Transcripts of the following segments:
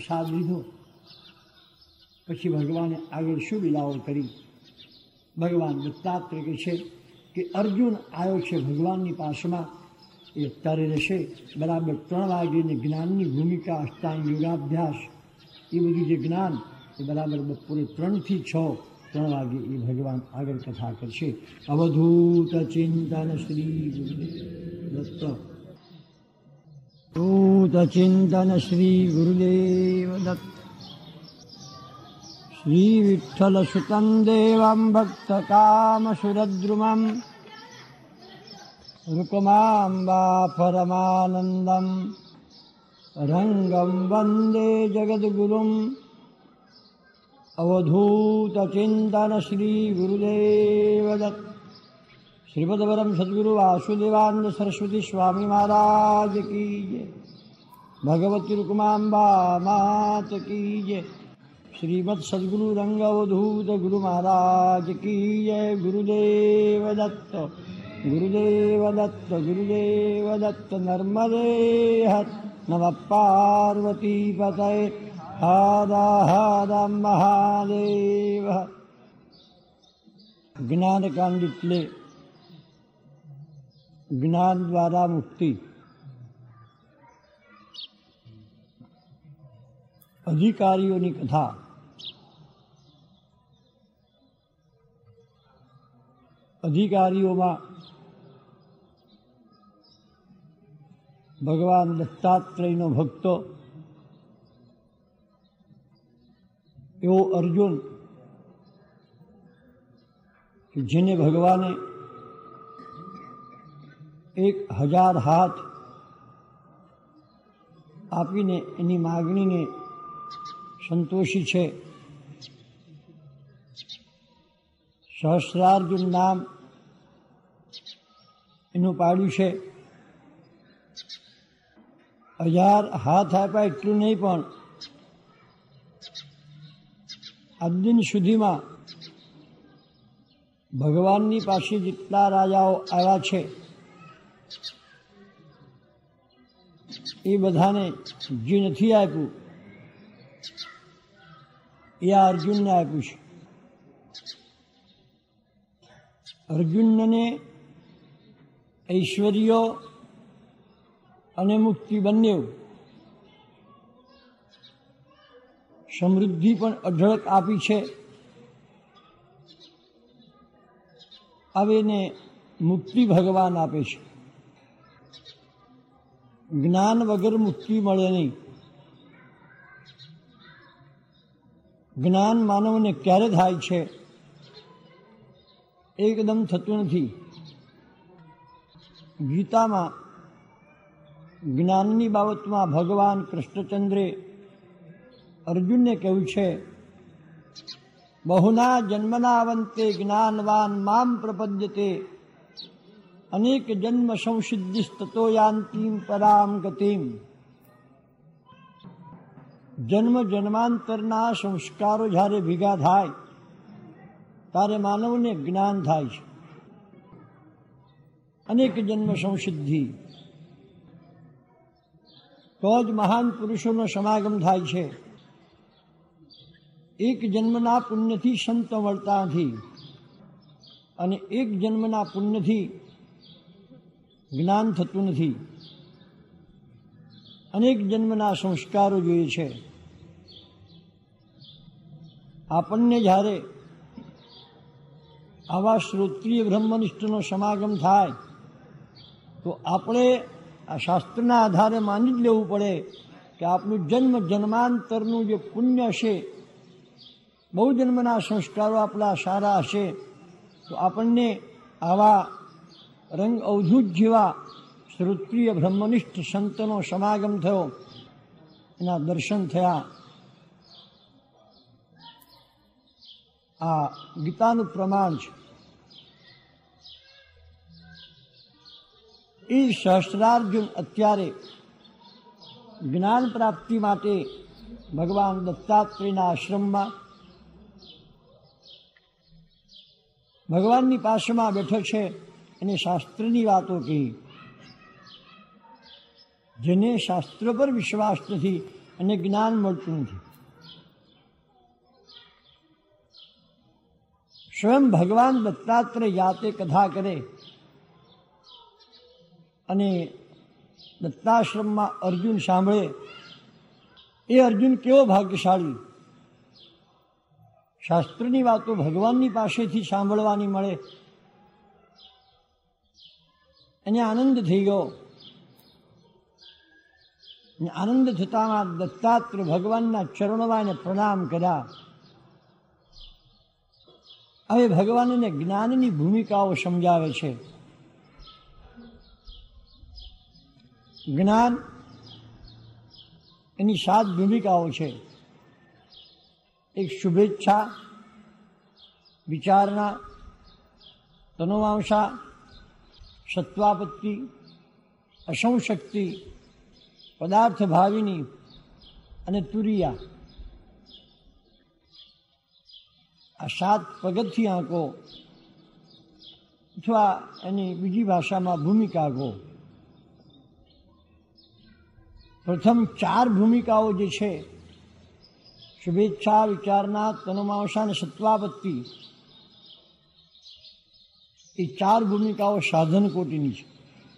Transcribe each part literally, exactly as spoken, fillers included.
પ્રસાદ લીધો. પછી ભગવાને આગળ શું લીલાઓ કરી? ભગવાન દત્તાત્રેય કહે છે કે અર્જુન આવ્યો છે ભગવાનની પાસમાં, એ અત્યારે રહેશે બરાબર ત્રણ વાગીને જ્ઞાનની ભૂમિકા, અષ્ટાંગ યોગાભ્યાસ, એ બધું જે જ્ઞાન એ બરાબર બપોરે ત્રણથી છ ત્રણ વાગે એ ભગવાન આગળ કથા કરશે. અવધૂત ચિંતન શ્રી દત્ત અવધૂત ચિંતન શ્રી ગુરુદેવ દત્ત. શ્રી વિઠ્ઠલ સુતં દેવં ભક્ત કામ સુરદ્રુમં રૂકમાંબા પરમાનંદમ રંગમ વંદે જગદ્ગુરુમ. અવધૂત ચિંતન શ્રી ગુરુદેવ દત્ત. શ્રીમદ્વરમ સદગુરુ વાસુદેવાનંદ સરસ્વતી સ્વામી મહારાજ કી જય. ભગવતી રૂકમાંબા માત કી જય. શ્રીમદ સદગુરુ રંગ અવધૂત ગુરુ મહારાજ કી જય. ગુરુદેવ દત્ત ગુરુદેવ દત્ત ગુરુદેવ દત્ત. નર્મદે હર નમઃ પાર્વતી પતય. હર હર મહાદેવ. જ્ઞાનકાંડ એટલે જ્ઞાન દ્વારા મુક્તિ. અધિકારીઓની કથા. અધિકારીઓમાં ભગવાન દત્તાત્રેયનો ભક્ત એવો અર્જુન કે જેને ભગવાને એક હજાર હાથ આપીને એની માગણીને સંતોષી છે. સહસ્રાર્જુન નામ એનું પાડ્યું છે. હજાર હાથ આપ્યા એટલું નહીં, પણ આજ દિન સુધીમાં ભગવાનની પાસે જેટલા રાજાઓ આવ્યા છે એ બધાને જે નથી આપ્યું એ આ અર્જુનને આપ્યું છે. અર્જુનને ઐશ્વર્ય અને મુક્તિ બંને, સમૃદ્ધિ પણ અઢળક આપી છે. હવે એને મુક્તિ ભગવાન આપે છે. જ્ઞાન વગર મુક્તિ મળે નહીં. જ્ઞાન માનવને ક્યારે થાય છે? એકદમ થતું નથી. ગીતામાં જ્ઞાનની બાબતમાં ભગવાન કૃષ્ણચંદ્રે અર્જુનને કહ્યું છે, બહુના જન્મનાવંતે જ્ઞાનવાન મામ પ્રપદ્યતે અનેક જન્મ સંસિદ્ધિસ્તતો યાન્તિમ પરામ ગતિમ. જન્મ જન્માંતરના સંસ્કારો જ્યારે ભેગા થાય ત્યારે માનવને જ્ઞાન થાય છે. અનેક જન્મ સંસિદ્ધિ તો જ મહાન પુરુષોનો સમાગમ થાય છે. એક જન્મના પુણ્યથી સંત મળતા નથી, અને એક જન્મના પુણ્યથી જ્ઞાન થતું નથી. અનેક જન્મના સંસ્કારો જોઈએ છે. આપણને જ્યારે આવા શ્રોત્રિય બ્રહ્મનિષ્ઠનો સમાગમ થાય તો આપણે આ શાસ્ત્રના આધારે માની જ લેવું પડે કે આપણું જન્મ જન્માંતરનું જે પુણ્ય હશે, બહુ જન્મના સંસ્કારો આપણા સારા હશે, તો આપણને આવા રંગ અવધૂત જેવા શ્રોત્રિય બ્રહ્મનિષ્ઠ સંતનો સમાગમ થયો, એના દર્શન થયા. આ ગીતાનું પ્રમાણ છે. એ સહસ્રાર્જુન અત્યારે જ્ઞાન પ્રાપ્તિ માટે ભગવાન દત્તાત્રેયના આશ્રમમાં ભગવાનની પાસેમાં બેઠો છે. એને શાસ્ત્રની વાતો કહી. જેને શાસ્ત્ર પર વિશ્વાસ નથી અને જ્ઞાન મળતું નથી. સ્વયં ભગવાન દત્તાત્રેય જાતે કથા કરે અને દત્તાશ્રમમાં અર્જુન સાંભળે. એ અર્જુન કેવો ભાગ્યશાળી, શાસ્ત્રની વાતો ભગવાનની પાસેથી સાંભળવાની મળે. એને આનંદ થઈ ગયો. આનંદ થતાં દત્તાત્રેય ભગવાનના ચરણોમાં એને પ્રણામ કર્યા. હવે ભગવાન એને જ્ઞાનની ભૂમિકાઓ સમજાવે છે. જ્ઞાન એની સાત ભૂમિકાઓ છે. એક શુભેચ્છા, વિચારણા, તનોવાંશા, સત્વાપત્તિ, અસંશક્તિ, પદાર્થ ભાવિની અને તુરિયા. આ સાત પગથિયાંકો અથવા એની બીજી ભાષામાં ભૂમિકા કહો. પ્રથમ ચાર ભૂમિકાઓ જે છે, શુભેચ્છા, વિચારણા, તનોમાંસા અને સત્વાપત્તિ, એ ચાર ભૂમિકાઓ સાધન કોટીની છે.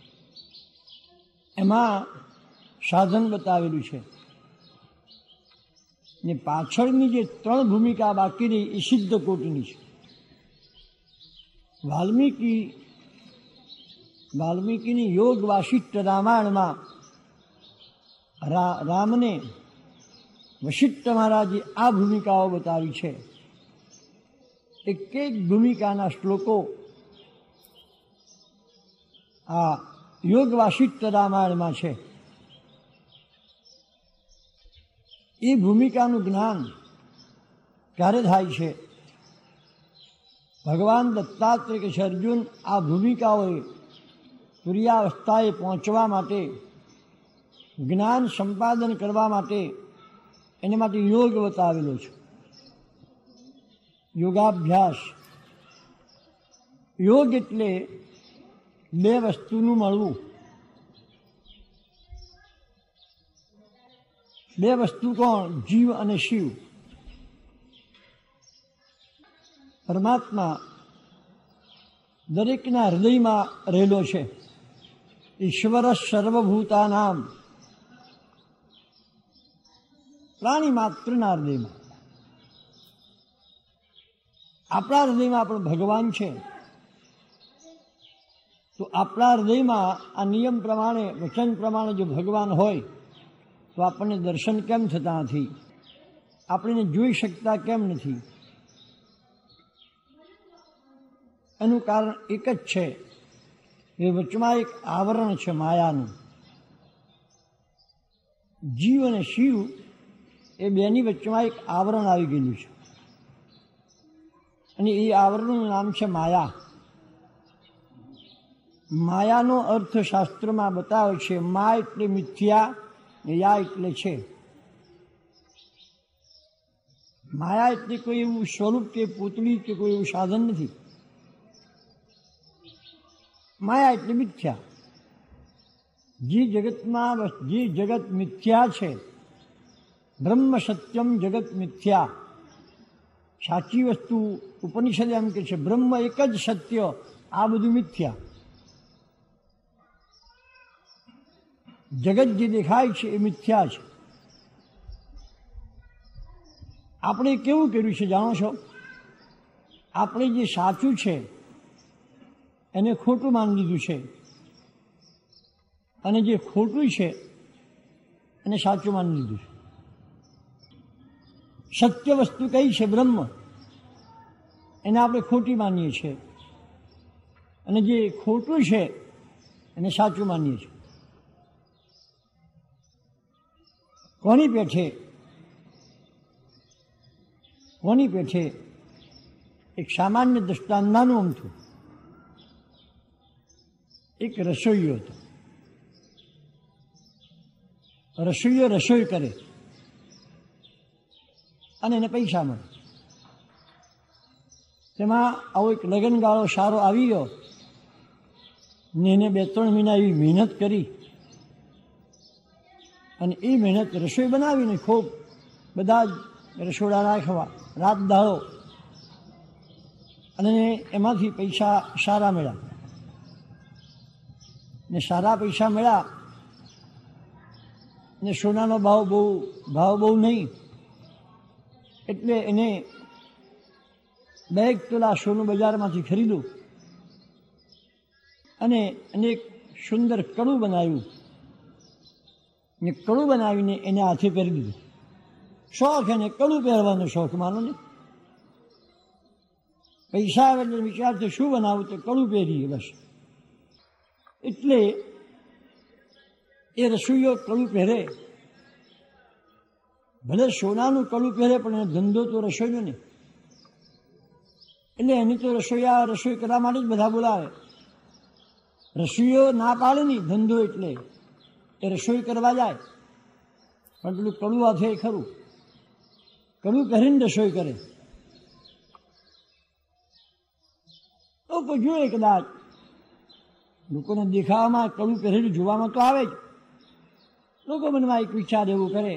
એમાં સાધન બતાવેલું છે ને પાછળની જે ત્રણ ભૂમિકા બાકી રહી એ સિદ્ધ કોટીની છે. વાલ્મીકી વાલ્મીકીની યોગ વાસિષ્ઠ રામાયણમાં રામને વશિષ્ઠ મહારાજે આ ભૂમિકાઓ બતાવી છે. એક એક ભૂમિકાના શ્લોકો આ યોગ વાસિષ્ઠ રામાયણમાં છે. એ ભૂમિકાનું જ્ઞાન ક્યારે થાય છે? ભગવાન દત્તાત્રેય કે છે, અર્જુન, આ ભૂમિકાઓએ તુર્યાવસ્થાએ પહોંચવા માટે, જ્ઞાન સંપાદન કરવા માટે એના માટે યોગ બતાવેલો છે. યોગાભ્યાસ. યોગ એટલે બે વસ્તુનું મળવું. બે વસ્તુ કોણ? જીવ અને શિવ. પરમાત્મા દરેકના હૃદયમાં રહેલો છે. ઈશ્વર સર્વભૂતાનામ, પ્રાણી માત્રના હૃદયમાં. આપણા હૃદયમાં પણ ભગવાન છે. તો આપણા હૃદયમાં આ નિયમ પ્રમાણે, વચન પ્રમાણે જો ભગવાન હોય તો આપણને દર્શન કેમ થતા નથી? આપણે જોઈ શકતા કેમ નથી? એનું કારણ એક જ છે, એ વચમાં એક આવરણ છે માયાનું. જીવ અને શિવ એ બેની વચમાં એક આવરણ આવી ગયેલું છે અને એ આવરણનું નામ છે માયા. માયાનો અર્થ શાસ્ત્રમાં બતાવે છે. મા એટલે મિથ્યા, યા એટલે છે. માયા એટલે કોઈ એવું સ્વરૂપ કે પૂતળી કે કોઈ એવું સાધન નથી. માયા એટલે મિથ્યા. જે જગતમાં જે જગત મિથ્યા છે, બ્રહ્મ સત્યમ જગત મિથ્યા, સાચી વસ્તુ ઉપનિષદ એમ કે છે બ્રહ્મ એક જ સત્ય, આ બધું મિથ્યા. જગત જે દેખાય છે એ મિથ્યા છે. આપણે કેવું કર્યું છે જાણો છો? આપણે જે સાચું છે એને ખોટું માની લીધું છે અને જે ખોટું છે એને સાચું માની લીધું છે. સત્ય વસ્તુ કઈ છે? બ્રહ્મ. એને આપણે ખોટી માનીએ છીએ અને જે ખોટું છે એને સાચું માનીએ છીએ. કોની પેઠે? કોની પેઠે? એક સામાન્ય દૃષ્ટાંત નાનું અમથું. એક રસોઈયો હતો. રસોઈયો રસોઈ કરે અને એને પૈસા મળે. તેમાં આવો એક લગનગાળો સારો આવી ગયો ને એને બે ત્રણ મહિના એવી મહેનત કરી અને એ મહેનત રસોઈ બનાવીને ખૂબ બધા જ રસોડા રાખવા રાત દાડો, અને એમાંથી પૈસા સારા મળ્યા ને સારા પૈસા મળ્યા ને સોનાનો ભાવ બહુ ભાવ બહુ નહીં, એટલે એને બે એક તોલા સોનું બજારમાંથી ખરીદ્યું અને એને એક સુંદર કડું બનાવ્યું ને કડું બનાવીને એને હાથે પહેરી દીધું. શોખ એને કડું પહેરવાનો શોખ માનો ને. પૈસા આવે એટલે વિચારથી શું બનાવું તો કડું પહેરીએ બસ. એટલે એ રસોઈયો કડું પહેરે, ભલે સોનાનું કડું પહેરે પણ એનો ધંધો તો રસોઈનો ને. એટલે એની તો રસોઈયા રસોઈ કરવા માટે જ બધા બોલાવે. રસોઈયો ના પાડે નહીં, ધંધો એટલે એ રસોઈ કરવા જાય પણ પેલું કડું હાથે ખરું કડું પહેરીને રસોઈ કરે. લોકો જોઈએ કદાચ, લોકોને દેખાવામાં કડું પહેરેલું જોવામાં તો આવે જ. લોકો મનમાં એક વિચાર એવું કરે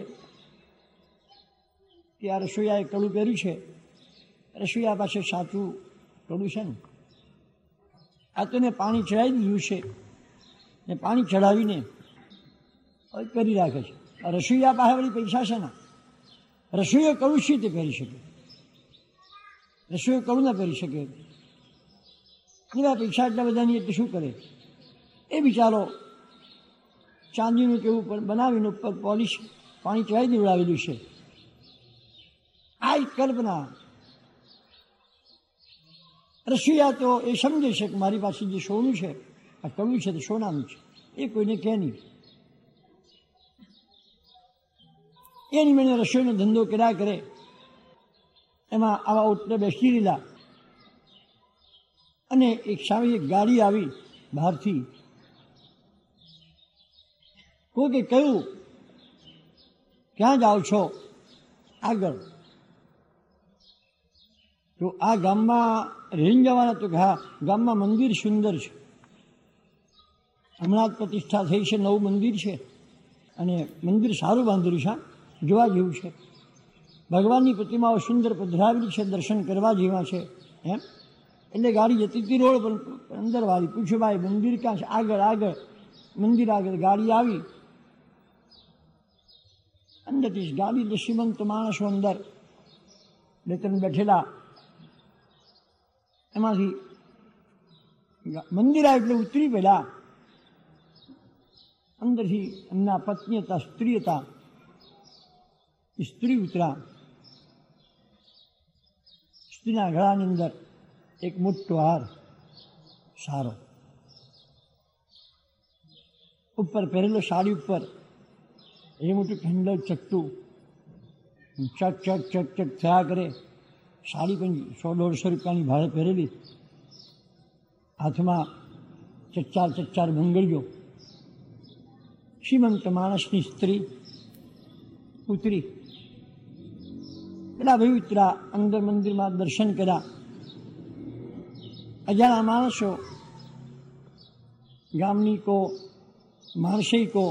કે આ રસોઈયાએ કડું પહેર્યું છે, રસોઈયા પાસે સાચું કડું છે ને, આ તો ને પાણી ચડાવી દીધું છે ને પાણી ચડાવીને કરી રાખે છે. રસોઈયા પાસે વળી પૈસા છે ને, રસોઈયો કડું છે તે પહેરી શકે, રસોઈયો કડું ના પહેરી શકે. એવા પૈસા એટલા બધાની એટલે શું કરે એ બિચારો ચાંદીનું કેવું બનાવીને ઉપર પોલિશ પાણી ચડાવી દેવડાવેલું છે. આ એક કલ્પના. રસોઈયા તો એ સમજે છે કે મારી પાસે જે સોનું છે આ કડું છે તો સોનાનું છે, એ કોઈને કહે નહીં. એની મને રસોઈનો ધંધો કર્યા કરે. એમાં આવા ઓટલે બેસી લીધા અને એક સામે એક ગાડી આવી બહારથી. કોકે કહ્યું ક્યાં જાઓ છો? આગળ. તો આ ગામમાં રહીને જવાના? તો હા, ગામમાં મંદિર સુંદર છે, હમણાં જ પ્રતિષ્ઠા થઈ છે, નવું મંદિર છે અને મંદિર સારું બાંધેલું છે, જોવા જેવું છે. ભગવાનની પ્રતિમાઓ સુંદર પધરાવેલી છે, દર્શન કરવા જેવા છે એમ. એટલે ગાડી જતી હતી રોડ પર, અંદર વાળી પૂછ્યું ભાઈ મંદિર ક્યાં છે? આગળ આગળ. મંદિર આગળ ગાડી આવી, અંદરથી ગાડી એટલે શ્રીમંત માણસો અંદર બે ત્રણ બેઠેલા. એમાંથી મંદિર આવે એટલે ઉતરી પહેલા અંદરથી એમના પત્ની હતા, સ્ત્રી હતા, સ્ત્રી ઉતરા. સ્ત્રીના ગળાની અંદર એક મોટો હાર સારો, ઉપર પહેરેલો સાડી ઉપર એ મોટું ઠંડો ચટ્ટું ચટ ચટ ચટ ચટ થયા કરે. સાડી પણ સો દોઢસો રૂપિયાની ભાડે પહેરેલી, હાથમાં ચચ્ચાર ચચ્ચાર બંગડીઓ. શ્રીમંત માણસની સ્ત્રી ઉતરી. પેલા ભાઈ ઉતરા, અંદર મંદિરમાં દર્શન કર્યા. અજાણા માણસો, ગામની કો માણસી કો,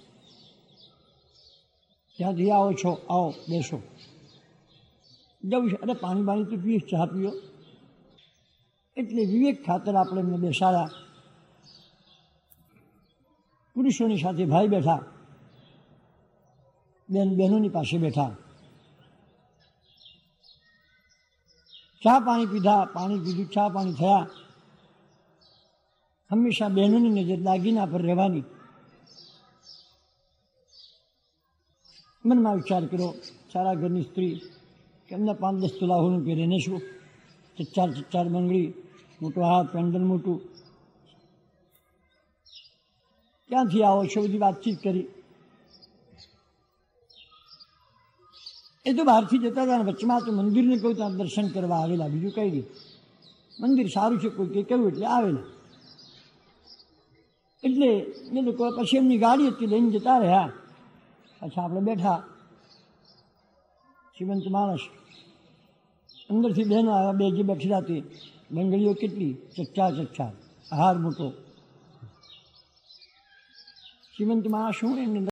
ક્યાંથી આવો છો? આવો બેસો. જવું છે? અરે પાણી બાણી તો પીએ, ચા પીઓ. એટલે વિવેક ખાતર આપણે એમને બેસાડ્યા. પુરુષોની સાથે ભાઈ બેઠા, બેન બહેનોની પાસે બેઠા. ચા પાણી પીધા, પાણી પીધું, ચા પાણી થયા. હંમેશા બહેનોની નજર દાગીના પર રહેવાની. મનમાં વિચાર કર્યો, સારા ઘરની સ્ત્રી કે એમના પાંચ દસ તોલા હોનું પહેરીને શું, ચચ્ચાર ચચ્ચાર બંગડી, મોટો હાથ, પેન્ડલ મોટું. ક્યાંથી આવો છો? બધી વાતચીત કરી. એ તો બહારથી જતા હતા ને વચમાં તો મંદિરને કહ્યું ત્યાં દર્શન કરવા આવેલા, બીજું કંઈ નહીં. મંદિર સારું છે કોઈ કે કહ્યું એટલે આવેલા. એટલે એ લોકો પછી એમની ગાડી હતી લઈને જતા રહ્યા. અચ્છા, આપણે બેઠા. શ્રીમંત માણસ અંદરથી બહેનો આવ્યા, બે જે બેઠેલા હતી. બંગડીઓ કેટલી? ચચ્ચાર ચચ્ચાર, હાર મોટો. શ્રીમંત માણસ શું એમને